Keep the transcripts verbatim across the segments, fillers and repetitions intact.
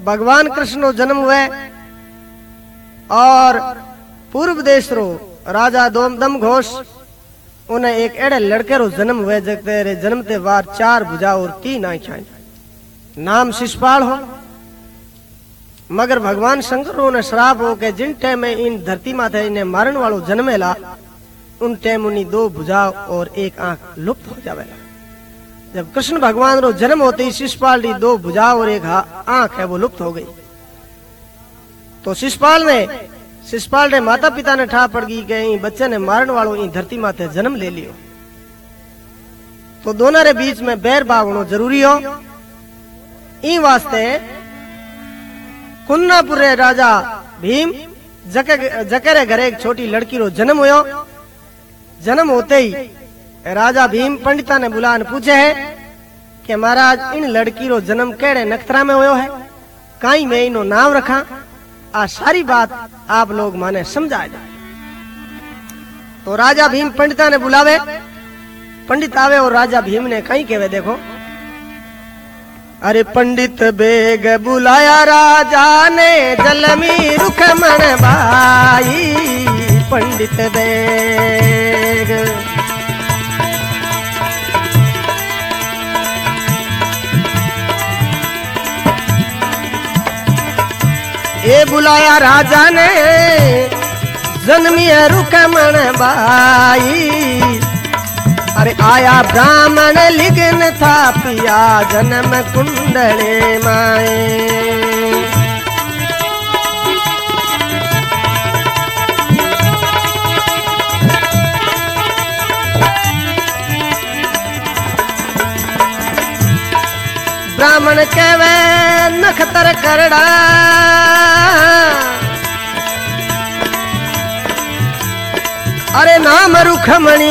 भगवान कृष्ण रो जन्म हुए और पूर्व देश रो राजा दम घोष उन्हें एक एड़े लड़के रो जन्म हुए जगते जन्मते वार चार भुजा और तीन आंखें, नाम शिशुपाल हो। मगर भगवान शंकर ने श्राप हो के जिन टाइम में इन धरती माथे इन्हें मारन वालों जन्मेला उन टाइम उन्हीं दो भुजा और एक आंख लुप्त हो जावेला। जब कृष्ण भगवान रो जन्म होते ही शिशुपाल की दो भुजा और एक आंख है वो लुप्त हो गई। तो शिशुपाल ने शिशुपाल ने माता पिता ने ठा पड़ गई कि बच्चे ने मारन वालों इन धरती माथे जन्म ले लियो, तो दोनों रे बीच में बैर भाव होना जरूरी हो। ई वास्ते कुन्नापुर रे राजा भीम जके जके रे घरे एक छोटी लड़की रो जन्म हुयो। जन्म होते ही राजा भीम पंडिता ने बुलान पूछे है कि महाराज इन लड़की रो जन्म केड़े नक्षत्रा में हुयो है, काई मैं इनो नाम रखा, आ सारी बात आप लोग माने समझाए जाए। तो राजा भीम पंडिता ने बुलावे, पंडित आवे और राजा भीम ने कहीं कहवे देखो, अरे पंडित बेग बुलाया राजा ने जलमी रुख मन भाई, पंडित बेग ये बुलाया राजा ने जन्मी रुख मन भाई, अरे आया ब्राह्मण लिगन था पिया जन्म कुंडले माए। ब्राह्मण कहवे नखतर करड़ा, अरे नाम रुखमणी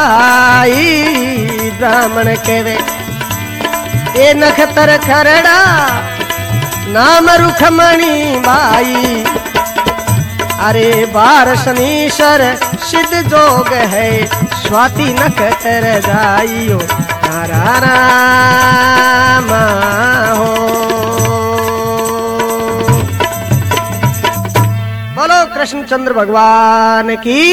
बाई। ब्राह्मण कहवे ए नखतर खरड़ा नाम रुखमणी बाई, अरे बार शनीश्वर सिद्ध जोग है स्वाति नखतर जाइयो नारा रामा हो। बोलो कृष्णचंद्र भगवान की।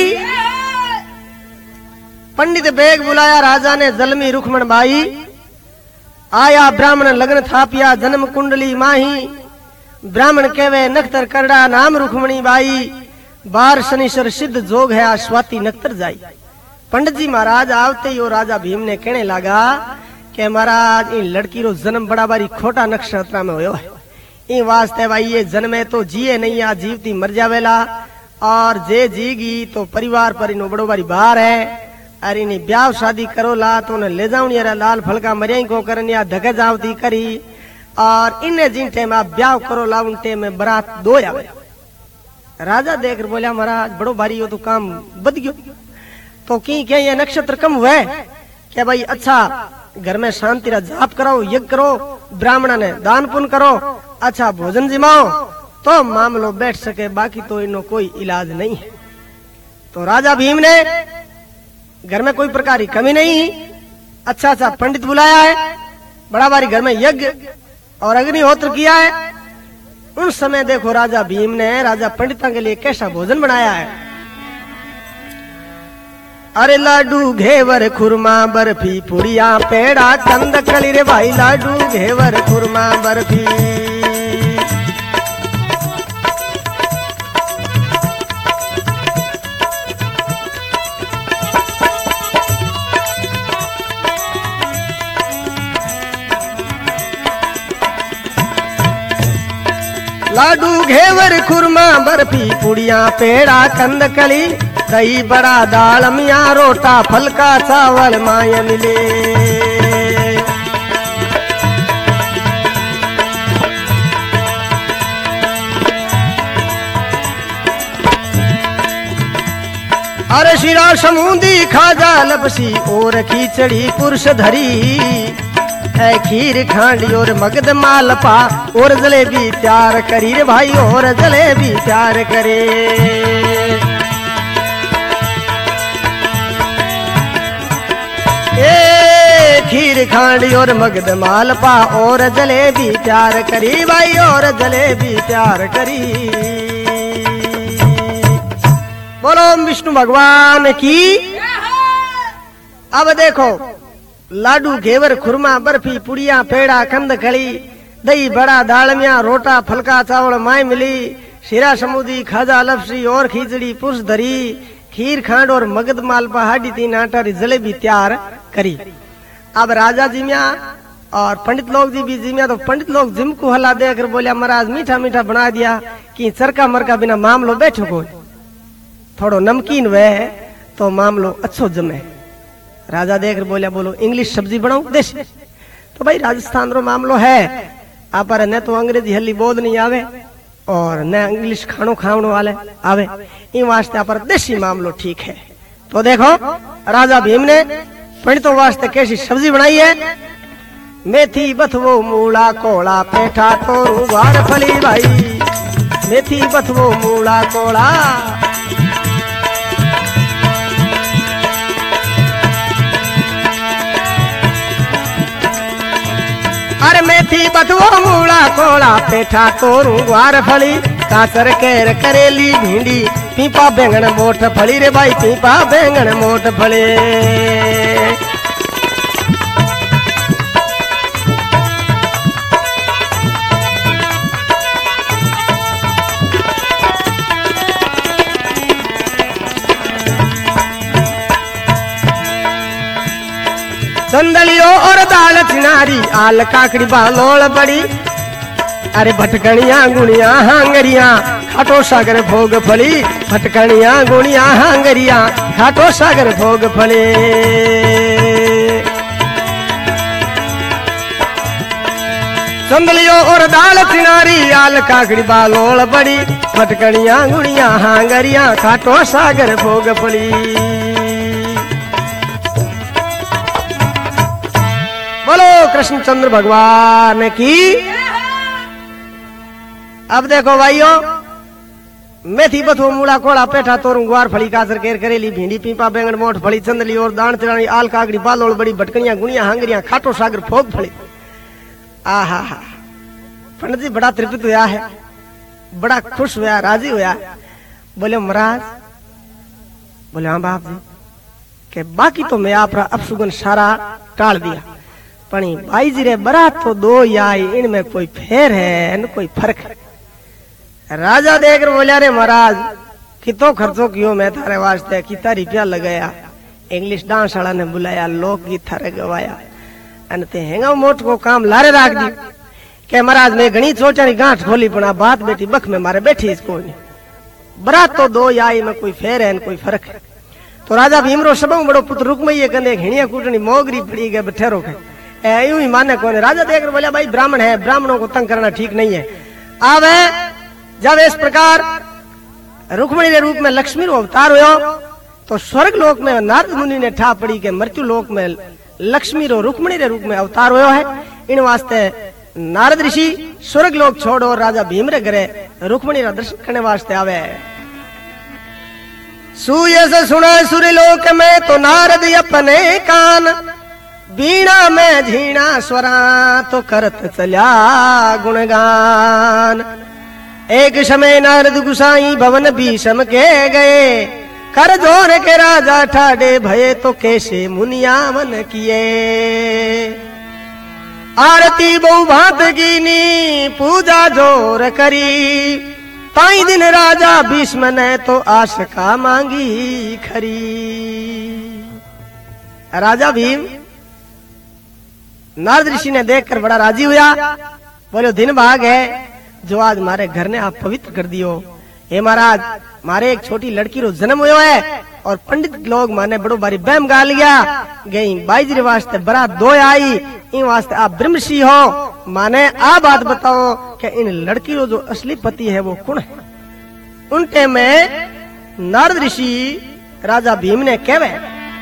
पंडित बेग बुलाया राजा ने जलमी रुखमण बाई, आया ब्राह्मण लग्न थापिया जन्म कुंडली माही। ब्राह्मण कहवे नखतर करड़ा नाम रुखमणी बाई, बार शनिश्वर सिद्ध जोग है स्वाति नखतर जाई। पंडित जी महाराज आवते ही राजा भीम ने कहने लगा कि महाराज इन लड़की रो जन्म बड़ा बारी खोटा नक्षत्र में होयो है, इन वास्ते भाई ये जन्मे तो जिए नहीं आ जीवती मर जावेला, और जे जीगी तो परिवार पर इनो बड़ो बारी बार है। अरे इन्हें ब्याह शादी करो ला तो उन्हें ले जाऊं यार लाल फलका मरिया को करन या धके जावती करी, और इन्हें जिन टाइम आप ब्याह करो ला उन टाइम में बरात दो आवे। राजा देख बोलिया महाराज बड़ो भारी हो तो काम बद गयो, तो की क्या ये नक्षत्र कम हुए क्या भाई, अच्छा घर में शांति रा जाप कराओ, यज्ञ करो, ब्राह्मण ने दान पुण्य करो, अच्छा भोजन जिमाओ तो मामलो बैठ सके, बाकी तो इनो कोई इलाज नहीं है। तो राजा भीम ने घर में कोई प्रकार की कमी नहीं, अच्छा अच्छा पंडित बुलाया है, बड़ा बारी घर में यज्ञ और अग्निहोत्र किया है। उन समय देखो राजा भीम ने राजा पंडिता के लिए कैसा भोजन बनाया है। अरे लाडू घेवर खुरमा बर्फी पुड़िया पेड़ा कंद कली रे भाई, लाडू घेवर खुरमा बर्फी। लाडू घेवर खुरमा बर्फी पुड़िया पेड़ा कंद कली, दही बड़ा दाल मिया रोटा फलका चावल माय मिले। अरे शिरा समूंदी खाजा लपसी और खिचड़ी पुरुष धरी है, खीर खांडी और मगध मालपा और जलेबी प्यार करी रे भाई, और जलेबी प्यार करे। ए खीर खांडी और मगध मालपा और जलेबी प्यार करी भाई और जलेबी प्यार करी। बोलो विष्णु भगवान की। अब देखो लाडू घेवर खुरमा बर्फी पुड़िया पेड़ा कंद खड़ी दही बड़ा दालमिया रोटा फलका चावल माय मिली शीरा समुदी खाजा लपसी और खिचड़ी पुरुष धरी खीर खांड और मगध मालपा हाडी तीन आटारी जलेबी तैयार करी। अब राजा जिम्या और पंडित लोग जी भी जिम्या तो पंडित लोग जिम को हला देकर बोलिया महाराज मीठा मीठा बना दिया कि चरका मरका बिना मामलो बैठो को थोड़ो नमकीन वे तो मामलो अच्छो जमे। राजा देख बोलिया बोलो इंग्लिश सब्जी बनाऊ देसी तो भाई राजस्थान रो मामलो है आप न तो अंग्रेजी हली बोध नहीं आवे और न इंग्लिश खानो खावनो वाले आवे इन वास्ते आप देसी मामलो ठीक है। तो देखो राजा भीम ने पंडितों वास्ते कैसी सब्जी बनाई है। मेथी बथवो मूला कोला पेठा तोरू वार फली भाई मेथी बथवो मूला कोला अरे मेथी बथवो मूला कोला पेठा तोरू ग्वार फली काचर केर करेली भिंडी पीपा बैंगन मोठ फली रे भाई पीपा बैंगन मोठ फली। संदलियो और दाल चिनारी आल काकड़ी बालोल बड़ी अरे भटकनिया गुणिया हांगरिया खाटो सागर भोग फली भटकनिया गुणिया हांगरिया खाटो सागर भोग फली। संदलियो और दाल चिनारी आल काकड़ी बालोल बड़ी भटकनिया गुणिया हांगरिया खाटो सागर भोग फली। बोलो कृष्णचंद्र भगवान की। अब देखो भाइयों मेथी बथो मूला कोड़ा पेठा तोरू ग्वार फली कासर केर करेली भिंडी पीपा बैंगन मोठ फली चंदली और दान चरानी आल काकड़ी बालोल बड़ी भटकनिया गुणिया हांगरिया खाटो सागर भोग फली। आहा हा पंडित जी बड़ा तृप्त हुआ है बड़ा खुश हुआ राजी हुआ। बोले महाराज बोले हाँ बाप जी के बाकी तो मैं आप अपसुगन सारा टाल दिया पणी भाई जी रे बरात तो दो आई इनमें कोई फेर है न कोई फर्क है। राजा देख कर बोलिया रे महाराज कितो खर्चो कियो मैं थारे वास्ते कितना रुपया लगाया इंग्लिश डांस वाला ने बुलाया लोकगीत थारे गवाया अन ते हेंगा मोट को काम लारे राख दी के महाराज मैं घणी सोचानी गांठ खोली पण आ बात बेटी बख में मारे बैठी इसको नहीं बरात तो दो आई में कोई फेर है न कोई फर्क है। तो राजा भीमरो सबों बड़ो पुत्र रुकमई कंदे घिणिया कूटनी मोगरी पड़ी गए बठेरो के यूं ही माने कोने। राजा देख कर बोला भाई ब्राह्मण है ब्राह्मणों को तंग करना ठीक नहीं है। अब जब इस प्रकार रुक्मणी के रूप में लक्ष्मी रो अवतार हुआ तो स्वर्ग लोक में नारद मुनि ने ठा पड़ी के मृत्यु लोक में लक्ष्मी रो रुक्मणी के रूप में अवतार हुआ है। इन वास्ते नारद ऋषि स्वर्ग लोक छोड़ो राजा भीम रे घरे रुक्मणी रा दर्शन करने वास्ते आवे। सुयस सुना सूर्यलोक में तो नारद अपने कान बीणा में झीणा स्वरा तो करत चल्या गुणगान। एक समय नारद गुसाई भवन भीषम के गए कर जोर के राजा ठाडे भये तो कैसे मुनिया मन किए। आरती बहु भात कीनी पूजा जोर करी ताई दिन राजा भीष्म ने तो आश का मांगी खरी। राजा भीम नारद ऋषि ने देखकर बड़ा राजी हुआ। बोलो दिन भाग है जो आज मारे घर ने आप पवित्र कर दियो। हे महाराज मारे एक छोटी लड़की रो जन्म हुआ है और पंडित लोग माने बड़ो बारी बहम गा लिया गई बाई जी वास्ते बड़ा दो आई इन वास्ते आप ब्रह्मषि हो माने आ बात बताओ कि इन लड़की रो जो असली पति है वो कौन है। उनके में नारद ऋषि राजा भीम ने कहवे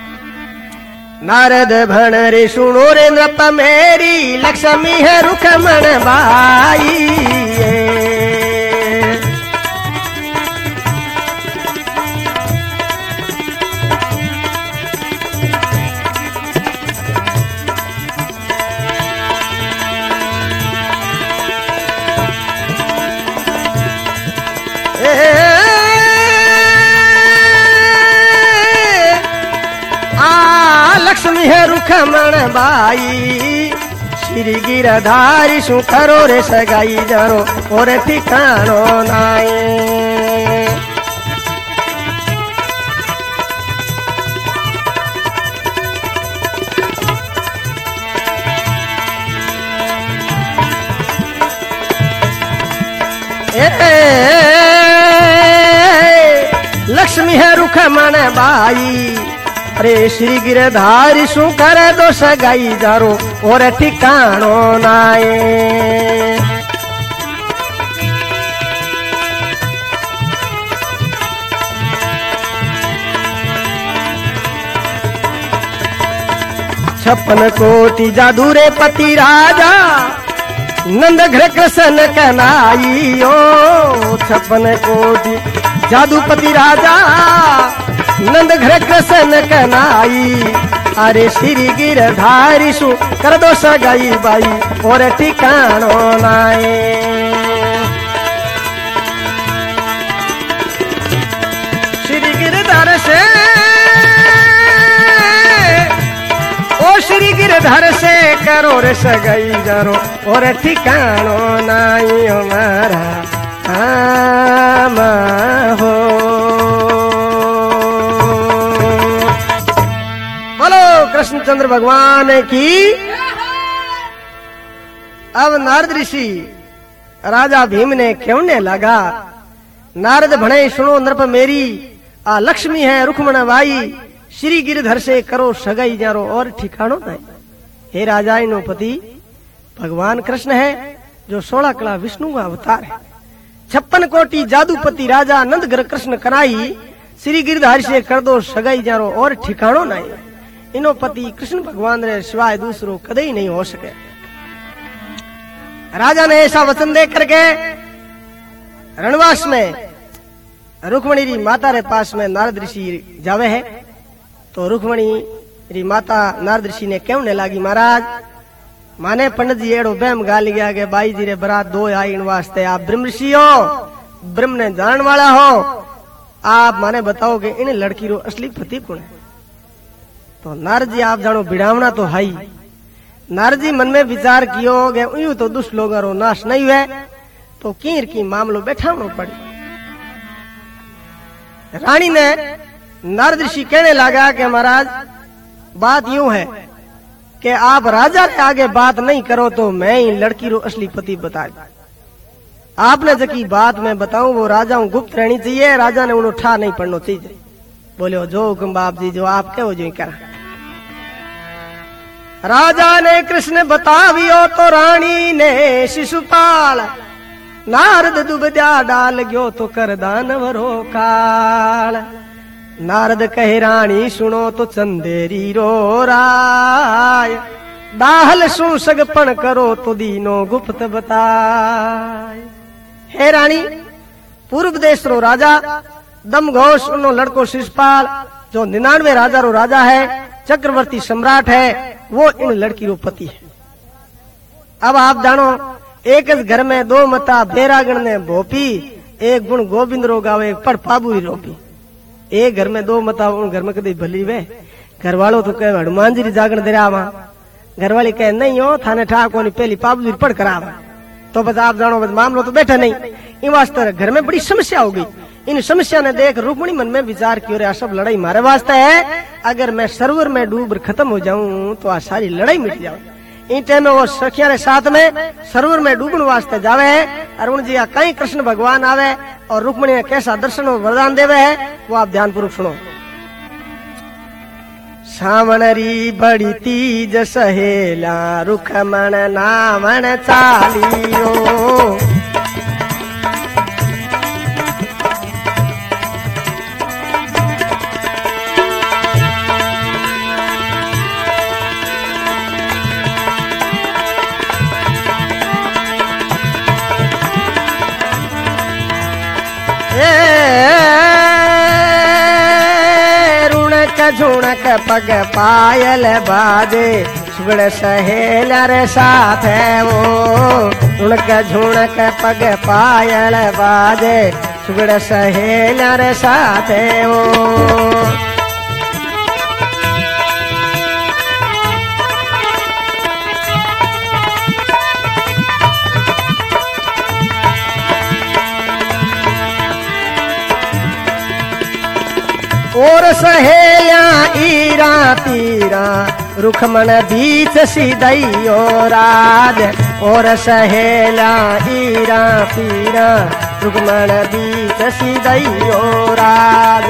नारद भण रे सुनो रे नृप मेरी लक्ष्मी है रुखमण बाई। है रुखमण बाई श्री गिरधारी शू करो रे सगाई जारो और ठिकानो नाई। लक्ष्मी है रुखमण बाई अरे श्री गिरधारी शू करे दो सगाई जारो और ठिकानो नाए। छप्पन कोटि जादू रे पति राजा नंद घर कृष्ण कनाई ओ छप्पन कोटि जादूपति राजा नंद घर कृष्ण कनाई अरे श्री गिरधारी शू कर दो सगाई बाई और ठिकानो नाए। श्री गिरधर से ओ श्री गिरधर से करो रे सगाई जरो और ठिकानो नाई हमारा आमा हो। बोलो कृष्णचंद्र भगवान की। अब नारद ऋषि राजा भीम ने कहने लगा नारद भणे सुनो नृप मेरी आ लक्ष्मी है रुक्मण बाई श्री गिरधर से करो सगाई जारो और ठिकानो नहीं। हे राजा इनो पति भगवान कृष्ण है जो सोलह कला विष्णु का अवतार है। छप्पन कोटि जादूपति राजा नंदगर कृष्ण कनाई श्री गिरधारी से कर दो सगाई जारो और ठिकानो नहीं। इनो पति कृष्ण भगवान रे सिवाय दूसरो कदे ही नहीं हो सके। राजा ने ऐसा वचन दे करके रणवास में रुक्मणी री माता रे पास में नारद ऋषि जावे है। तो रुक्मणी री माता नारद ऋषि ने कहने लगी महाराज माने पंडित जी एड़ो बहम गाली गया के बाई जी रे बरात दो आई इन वास्ते आप ब्रह्म ऋषि हो ब्रह्म ने जानने वाला हो आप माने बताओ कि इन लड़की रो असली पति कौन है। तो नारद जी आप जानो बिड़ावना तो हाई। नारद जी मन में विचार कियो गए यूं तो दुष्ट लोगों रो नाश नहीं हुए तो कीर की मामलो बैठावनो पड़ी। रानी ने नारद ऋषि कहने लगा कि महाराज बात यूं है कि आप राजा के आगे बात नहीं करो तो मैं ही लड़की रो असली पति बता दूं। आपने जकी बात मैं बताऊं वो राजा गुप्त रहनी चाहिए। राजा ने उन्हें ठा नहीं पड़ना चाहिए। बोले जो हुक्म बाप जी जो आप कहो जो करा। राजा ने कृष्ण बतावियो तो रानी ने शिशुपाल नारद दुबद्या डाल गयो तो कर दानवरो काल। नारद कहे रानी सुनो तो चंदेरी रो राय दाहल सु सगपन करो तो दीनो गुप्त बताए। हे रानी पूर्व देश रो राजा दम घोष उनो लड़को शिशुपाल जो निन्यानवे राजा रो राजा है चक्रवर्ती सम्राट है वो इन लड़की रो पति है। अब आप जानो एक घर में दो मता बेरागण ने भोपी एक गुण गोविंद रो गावे एक पढ़ पाबू रोपी। एक घर में दो मता उन घर में कभी भली वे घर वालों तो कहे हनुमान जी जागरण दे रहा घर वाली कहे नहीं हो थाने ठा को पहली पाबू जी पढ़ करावा। तो बस आप जानो बस मामलो तो बैठा नहीं। इन वास्ते घर में बड़ी समस्या हो गई। इन समस्या ने देख रुक्मणी मन में विचार किया रे सब लड़ाई मारे वास्ते है। अगर मैं सरोवर में डूब खत्म हो जाऊं तो आ सारी लड़ाई मिट जाओ। इन टाइम में वो सखिया रे साथ में सरोवर में डूबने वास्ते जावे है। अरुण जी कहीं कृष्ण भगवान आवे और रुक्मणी ने कैसा दर्शन और वरदान देवे है वो आप ध्यान पूर्वक सुनो। सावणरी बड़ी तीज सहेला रुखमण नामन चालियो। रुणक झुणक पग पायल बाजे सुगड़ सहेला रे साथ है वो। रुणक झुणक पग पायल बाजे सुगड़ सहेला रे साथ है वो। और सहेलिया ईरा तीरा रुखमण बीच सिदइयो राज और सहेलिया ईरा तीरा रुखमण बीच सिदइयो राज।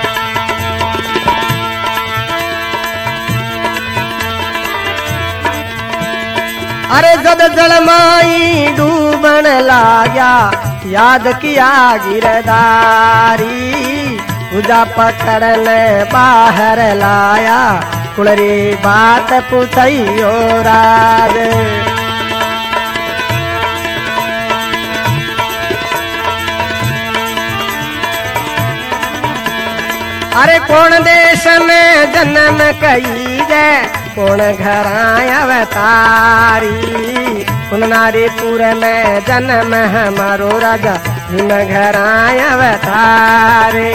अरे जब जलमाई डूबन लाग्या याद किया गिरधारी पूजा पकड़ने बाहर लाया कुलरी बात पूछियो राज। अरे कौन देश में जन्म कई जे कौन घर अवतारी कुलनारीपुर में जन्म हमारो राजा जिन घर अवतारे।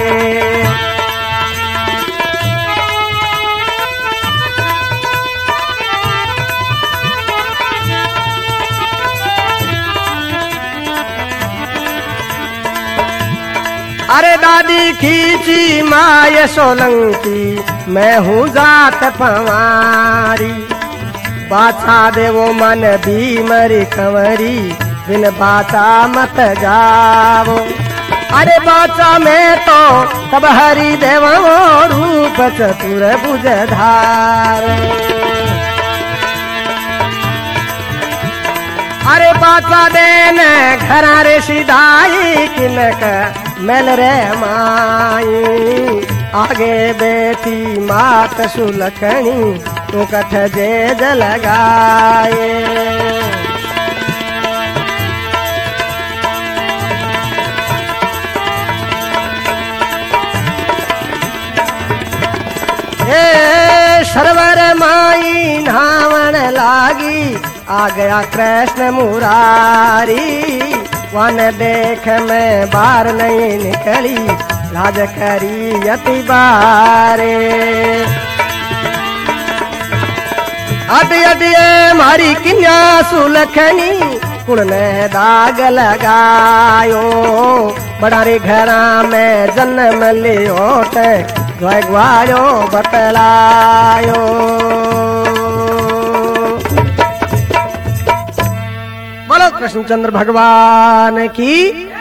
अरे दादी खींची माय सोलंकी मैं हूँ जात पवारी बाचा देवो मन भीमरी कंवरी बिन बाचा मत जावो। अरे बाचा में तो तब हरि देव रूप चतुर बुझधार। अरे बाचा देन घरा रे सिधाई किनक मेल रे माई आगे बेटी मात सुलखनी तो कठ जेज लगाए। हे सरवर माई नावन लागी आ गया कृष्ण मुरारी वन देख मैं बाहर नहीं निकली लाज करी अति बारे। अति अति मारी किन्या सुलखनी कुल ने दाग लगायो बड़ा रे घरा में जन्म लियो ते ग्वालो बतलायो। बोलो कृष्णचंद्र भगवान की।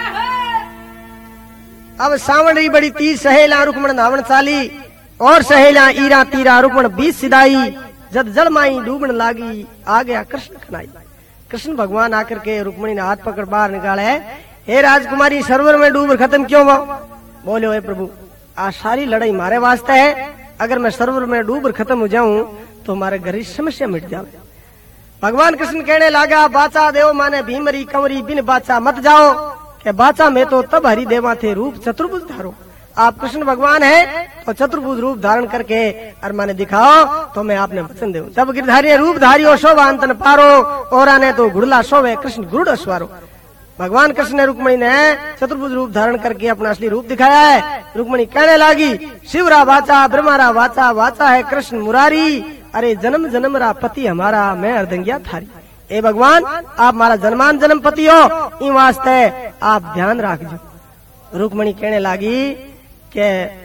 अब सावण बड़ी तीज सहेला रुक्मण धावण चाली और सहेला ईरा तीरा रुक्मण बीच सिदाई जब जल माई डूबन लागी आ गया कृष्ण खनाई। कृष्ण भगवान आकर के रुक्मणी ने हाथ पकड़ बाहर निकाले हे राजकुमारी सरोवर में डूब खत्म क्यों हुआ। बोले हे प्रभु आज सारी लड़ाई मारे वास्ते है अगर मैं सरोवर में डूब खत्म हो जाऊं तो हमारे घर की समस्या मिट जाए। भगवान कृष्ण कहने लगा बाचा देव माने भीमरी कंवरी बिन बाचा मत जाओ के बाचा में तो तब हरि देवा थे रूप चतुर्भुज धारो। आप कृष्ण भगवान है तो चतुर्भुज रूप धारण करके और माने दिखाओ तो मैं आपने वचन दूं। तब गिरधारी रूप धारियो शोभा अंतन पारो और आने तो घुड़ला शोभे कृष्ण गुरुड़ अस्वारो। भगवान कृष्ण ने रुक्मणी ने चतुर्भुज रूप धारण करके अपना असली रूप दिखाया है। रुक्मणी कहने लगी शिवरा वाचा ब्रह्मारा वाचा वाचा है कृष्ण मुरारी अरे जन्म जन्म रा पति हमारा मैं अर्धंगिया थारी। ए भगवान आप मारा जन्मान जन्म पति हो इन वास्ते आप ध्यान रखजो। रुक्मणी कहने लगी के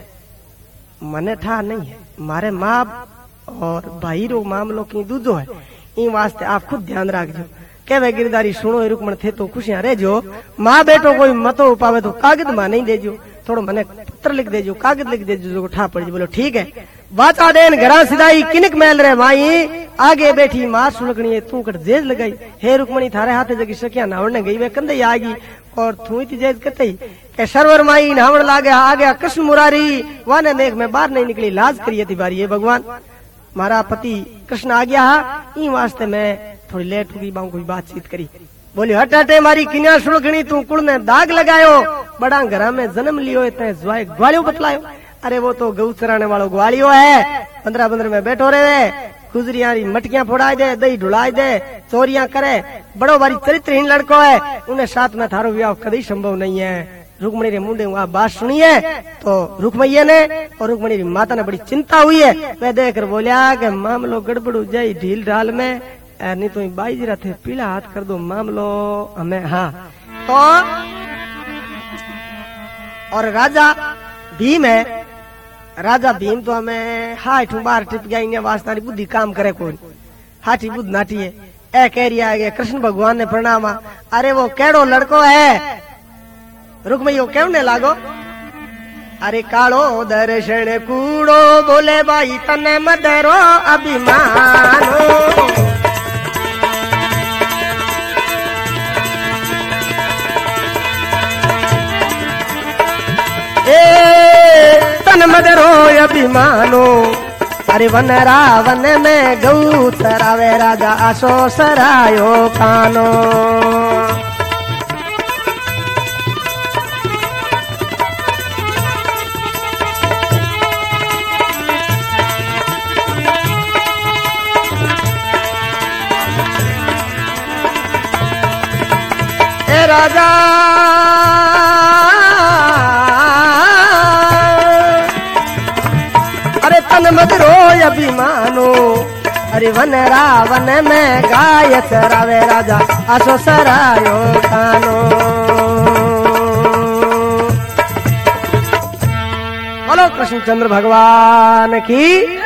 मने था नहीं है मारे माँ और भाई रो मामलो की दूधो है इन वास्ते आप खुद ध्यान रखजो। के वे गिरधारी सुनो रुक्मण थे तो खुशियां रहजो माँ बेटो कोई मतो पावे तो कागज मां नहीं देजो थोड़ो मने पत्र लिख देजो कागज लिख देजो जो ठा पड़। बोलो ठीक है। वाचा देन घरा सिदाई किनक मैल रे माई आगे बैठी मार सुलगनी तू कर जेज लगाई। हे रुक्मणी थारे हाथे जगी सकिया नावण गई वे कंदई आगी और तू ही जेज कतई के सरवर माई नावण लागे आ गया कृष्ण मुरारी वाने देख मैं बाहर नहीं निकली लाज करिए थी बारी। ये भगवान मारा पति कृष्ण आ गया इन वास्ते मैं थोड़ी लेट होगी बाऊ कोई बातचीत करी। बोली हट हटे मारी किन्या सुलगनी तू कुल ने दाग लगायो बड़ा घरा में जन्म लियो तय ज्वाय ग्वालियो बतलायो। अरे वो तो गऊ चराने वालों ग्वालियो है पंद्रह पंद्रह में बैठो रहे गुजरिया मटकियां फोड़ाई दे दही ढुलाई दे चोरियां करे बड़ो बारी चरित्रहीन लड़को है उन्हें साथ में थारो विवाह कभी संभव नहीं है। रुक्मणी रे मुंडे वहाँ बात सुनी है तो रुक्मैया ने और रुक्मणी माता ने बड़ी चिंता हुई है। वह देखकर बोलिया कि मामलो गड़बड़ हो जाये ढील ढाल में नहीं तो बाई जी थे पीला हाथ कर दो मामलो हमें। हाँ तो और राजा भीम है राजा भीम तो हमें हाथ बार टिप गया इन्हें वास्ता बुद्धि काम करे कोई हाथी बुद्ध नाटी है ए कह रही है कृष्ण भगवान ने प्रणाम अरे वो केड़ो लड़को है रुक्मणी कहने लागो अरे कालो दर्शन कूड़ो बोले भाई तने मदरो अभिमानो ए तन मदरो अभिमानो अरे वन रावन में गौ सरावे राजा आशो सरायो कानो राजा अरे तन मदरो अभिमानो अरे वन रावन में गाय चरावे राजा आसो सरायो कानो बोलो कृष्णचंद्र भगवान की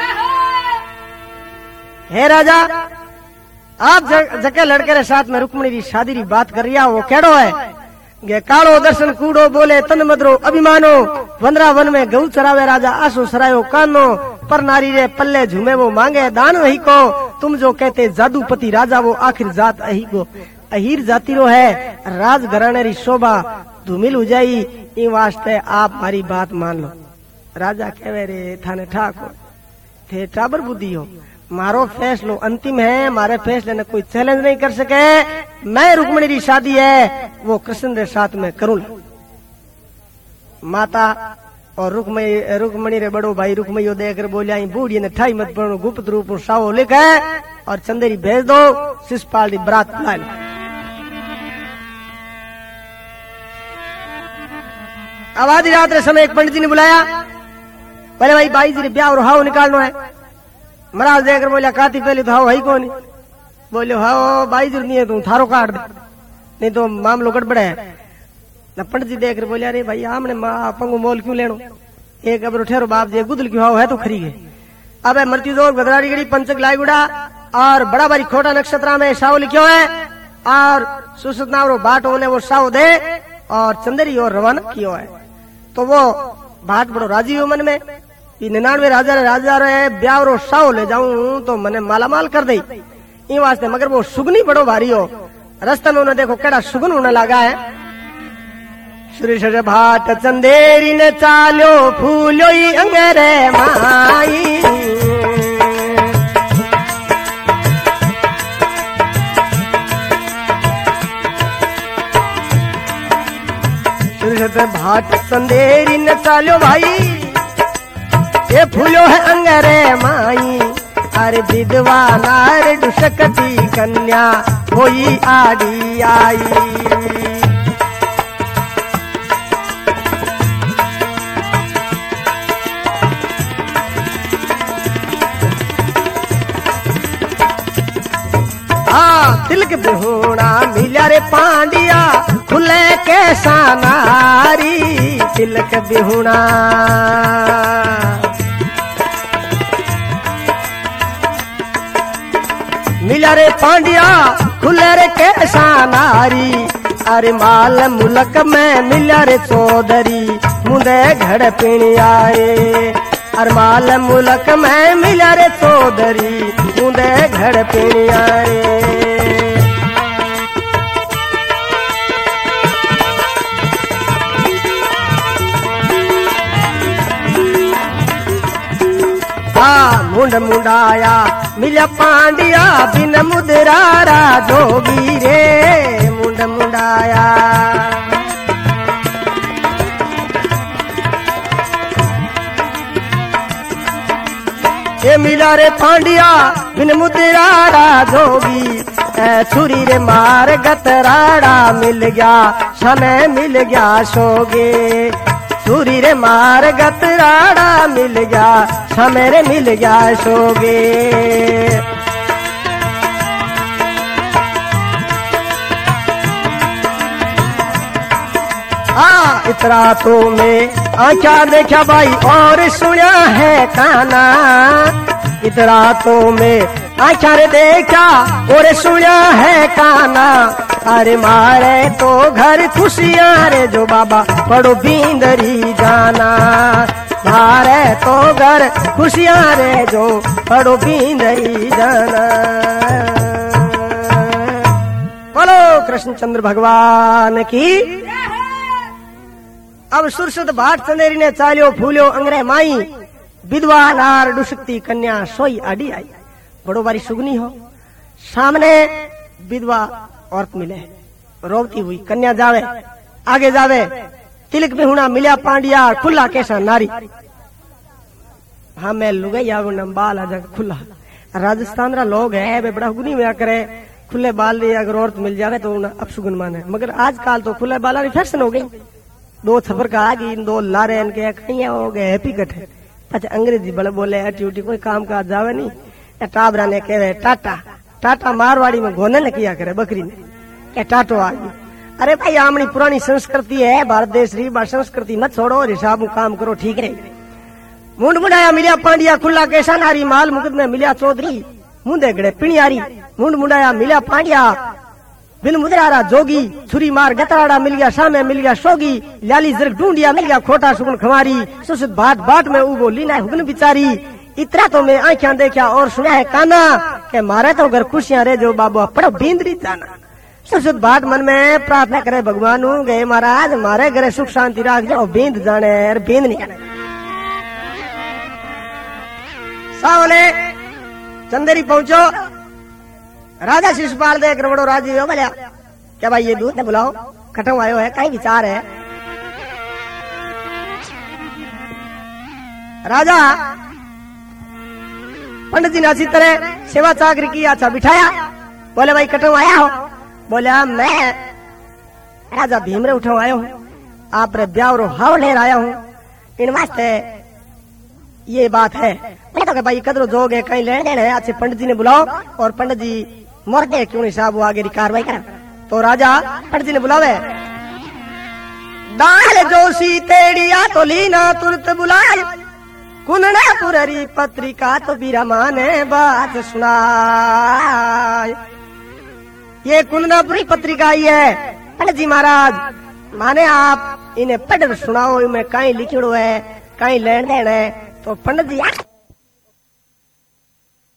हे राजा आप जके लड़के रे साथ में रुक्मणी की शादी की बात कर रिया वो केड़ो है गे कालो दर्शन कूड़ो बोले तन मदरो अभिमानो वंदरा वन में गऊ चरावे राजा आसो सरायो कानो पर नारी रे पल्ले झूमे वो मांगे दान वही को तुम जो कहते जादूपति राजा वो आखिर जात अही को अहीर जाति रो है राज घराने री शोभा धूमिल हो जाई इ वास्ते आप हमारी बात मान लो राजा कहवे रे थाने ठाको थे टाबर बुद्धि हो मारो फैसलो अंतिम है मारे फैसले ने कोई चैलेंज नहीं कर सके मैं रुक्मणी की शादी है वो कृष्ण के साथ में करूँ माता और रुक्मणी रुक्मणी रे बड़ो भाई रुक्मणी देख कर बोलिया बूढ़ी ने ठाई मत पड़ो गुप्त रूप सावो लिख है और चंदेरी भेज दो शिषपाल की बरात बुला लो अब आधी रात रे समय एक पंडित जी ने बुलाया पहले भाई बाई जी ने ब्याह और हाव निकालना है महाराज देखकर बोलिया काती पहले तो हाओ है कौन बोलो हाओ बाई जरूर नहीं है तू थारो काट दे नहीं तो मामलो गड़बड़ है न पंडित जी देखकर बोलिया अरे भाई हमने पंगो मोल क्यों लेनो एक अब ठहरो बाप जी गुदल क्यों हाओ है तो खरी है अब मृत्यु जोर गदरारी गड़ी पंचक लाईगुड़ा और बड़ा बारी खोटा नक्षत्र में साव लिखो है और सुसतनावरो बाट होने वो साव दे और चंदेरी और रवाना कियो है तो वो बाट बड़ो राजी हो मन में निन्यानवे राजा राजा रे ब्याह रो साव ले जाऊं तो मने मालामाल कर दे इन वास्ते मगर वो सुगनी बड़ो भारी हो रास्ते में उन्हें देखो केड़ा सुगन होने लगा है श्री श्री भाट चंदेरी ने चालो फूलो अंगरे माई श्री श्री भाट चंदेरी ने चालो भाई ये फूलो है अंगरे माई अरे विधवा नार दुष्कती कन्या होई आड़ी आई हाँ तिलक बिहुना मिला रे पांडिया खुले कैसा नारी तिलक बिहुना मिला रे पांडिया खुले रे कैसा नारी अरे माल मुलक में मिला रे चौधरी मुंदे घर पीणी आए अरे माल मुलक में मिला रे चौधरी मुंदे घर पीणी आए मुंड मुंडाया मिला पांडिया बिन मुदरारा जोगी रे मुंड मुंडाया ये मिला रे पांडिया बिन मुदरारा जोगी छुरी रे मार गतराड़ा मिल गया समय मिल गया सोगे छुरी रे मार गतराड़ा मिल गया समेरे मिल गया सोगे आ इतना तो मैं आँखा देखा भाई और सुना है काना, इतना तो मैं आँखा रे देखा और सुना है काना। अरे मारे तो घर खुशियां रे जो बाबा पड़ो बींदरी जाना, मारे तो घर खुशियां रे जो पड़ो बींदरी जाना। बोलो कृष्णचंद्र भगवान की। अब सुरसुद भाट चंदेरी ने चालियो फूलियो अंग्रे माई, विधवा नार डुसकती कन्या सोई आडी आई। बड़ो बारी सुगनी हो, सामने विधवा औरत मिले, रोवती हुई कन्या जावे, आगे जावे, तिलक में हुना मिल्या पांडिया खुला कैसा नारी। हाँ मैं लुगाई बाल आ जाकर खुला, राजस्थान रा लोग है वे बड़ा गुनी में करे, खुले बाल दी अगर औरत मिल जावे तो अपशुगन माने। मगर आजकल तो खुले बाल फैशन हो गई, दो छपर का आ गई, दो लारे इनके कहीं हो गए हैप्पी कट है। अच्छा अंग्रेजी बड़े बोले अटी उटी कोई काम काज जावे नहीं, टाबरा ने कहे टाटा, टाटा मारवाड़ी में घोने ने किया करे बकरी ने क्या टाटो आ गई। अरे भाई आमनी पुरानी संस्कृति है, भारत देश री बा संस्कृति मत छोड़ो, हिसाब काम करो ठीक रहे। मुंड मुंडाया मिलिया पांडिया खुला कैसा नारी, माल मुकुद में मिलिया चौधरी मुंदे गड़े पिणियारी। मुंड मुंडाया मिलिया पांडिया बिन मुद्रारा जोगी, छुरी मार गतराड़ा मिल गया, सामे मिल गया सोगी, लाली जरक ढूंढिया मिल गया खोटा सुगुन खमारी। सुसुद बाट बाट में उगो लीना हुगन बिचारी। इतना तो मैं आंखें देखा और सुना है काना, के मारे तो घर खुशियां रे जो बाबू पड़ो बींदरी जाना। सुसुद बाट मन में प्रार्थना करे भगवान गए महाराज मारे घरे सुख शांति राख जाओ, बींद जाने और बींद नहीं जाने। सावले चंदेरी पहुंचो, राजा शिशुपाल देख बड़ो राजी हो बोलिया क्या भाई ये दूध ने बुलाओ, खटो आयो है कहीं विचार है। राजा पंडित जी ने अच्छी तरह सेवा चाकरी की, अच्छा बिठाया, बोले भाई कटो आया हो, बोले मैं राजा भीमरे उठो आयो हूँ, आप रे ब्यावरो हाव लेर आया हूँ, इन वास्ते ये बात है। मैं तो भाई कदरो जोग है कहीं लेने देने, अच्छे पंडित जी ने बुलाओ और पंडित जी मर गए क्यों नहीं साहब वो आगे कार्रवाई करें। तो राजा पंडित जी ने बुलावे, दाल जोशी तेड़िया तो लीना तुरंत बुलाए, कुंदना पुररी पत्रिका तो बीरमा ने बात सुनाए। ये कुंदनापुरी पत्रिका ही है पंडित जी महाराज, माने आप इन्हें पढ़ सुनाओ, इनमें कहीं लिखिड़ो है कहीं लेन देन है। तो पंडित जी